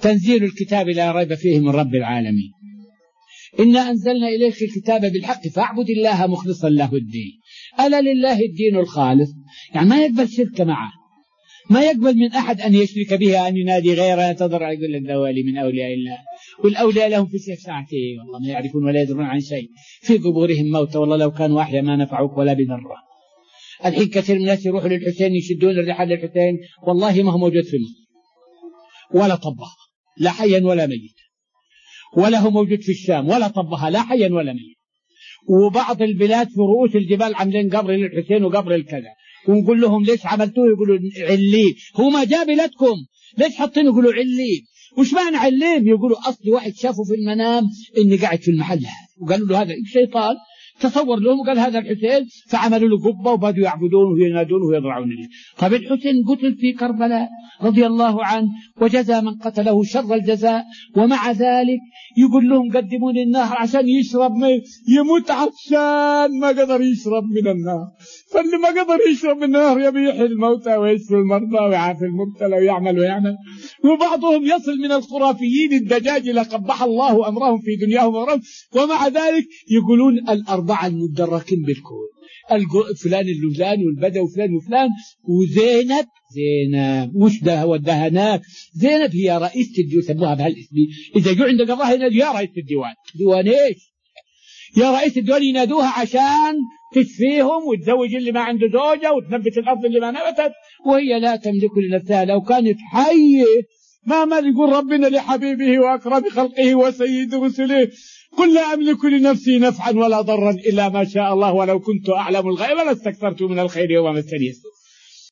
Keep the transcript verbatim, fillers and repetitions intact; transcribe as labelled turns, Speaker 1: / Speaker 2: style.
Speaker 1: تنزيل الكتاب لا ريب فيه من رب العالمين. إنا أنزلنا إليك الكتاب بالحق فاعبد الله مخلصا له الدين. ألا لله الدين الخالص، يعني ما يقبل شرك معه، ما يقبل من أحد أن يشرك بها، أن ينادي غيره يتضرع يقول لك دوالي من أولياء الله، والأولياء لهم في ساعتين والله ما يعرفون ولا يدرون عن شيء، في قبورهم موتى والله لو كانوا أحيا ما نفعوك ولا بذرة. الحين كثير من الناس يروحوا للحسين يشدون الرحال للحسين، والله ما هو موجود في مصر ولا طبها لا حيا ولا ميت، ولا هو موجود في الشام ولا طبها لا حيا ولا ميت. وبعض البلاد في رؤوس الجبال عاملين قبر للحسين وقبر الكذا، ونقول لهم ليش عملتوه؟ يقولوا علين. هو ما جاء بلادكم ليش حاطين؟ يقولوا علين. وش معنى علين؟ يقولوا أصلي واحد شافه في المنام إني قاعد في المحل هذا، وقالوا له هذا الشيطان تصور لهم وقال هذا الحسين، فعملوا له قبة وبدوا يعبدونه وينادونه ويضرعون له. طيب الحسين قتل في كربلاء رضي الله عنه وجزى من قتله شر الجزاء، ومع ذلك يقول لهم قدموا لي النهر عشان يشرب مي، يموت عطشان ما قدر يشرب من النهر. فاللي ما قدر يشرب من النهر يبي يحيي الموتى ويشفي المرضى ويعافي المبتلى ويعمل ويعمل. وبعضهم يصل من الخرافيين الدجاجلة قبح الله أمرهم في دنياهم وأمرهم، ومع ذلك يقولون الأربعة المدركين بالكون، فلان اللولاني والبدوي وفلان وفلان وزينب. زينب وش ده ودهناك؟ زينب هي رئيسة الديوان، سموها بهالاسم. إذا جو عند قضاها ينادوا يا رئيسة الديوان. ديوان إيش؟ يا رئيس الديوان، ينادوها عشان تشفيهم وتزوج اللي ما عنده زوجة وتنبت الأرض اللي ما نبتت، وهي لا تملك لنفسها. لو كانت حية ما مال يقول ربنا لحبيبه وأكرم خلقه وسيد رسله قل لا أملك لنفسي نفعا ولا ضرا إلا ما شاء الله ولو كنت أعلم الغيب لاستكثرت من الخير وما مسني السوء.